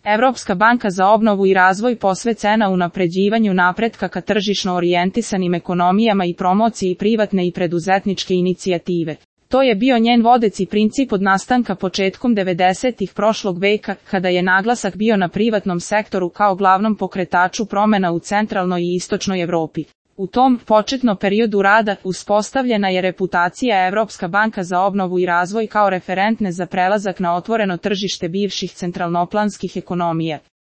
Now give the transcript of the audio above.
Evropska banka za obnovu i razvoj posvećena unapređivanju napretka ka tržišno orijentisanim ekonomijama i promociji privatne i preduzetničke inicijative. To je bio njen vodeći princip od nastanka početkom 90-ih prošlog veka, kada je naglasak bio na privatnom sektoru kao glavnom pokretaču promjena u centralnoj i istočnoj Evropi. U tom početnom periodu rada uspostavljena je reputacija Evropska banka za obnovu i razvoj kao referentne za prelazak na otvoreno tržište bivših centralnoplanskih ekonomija.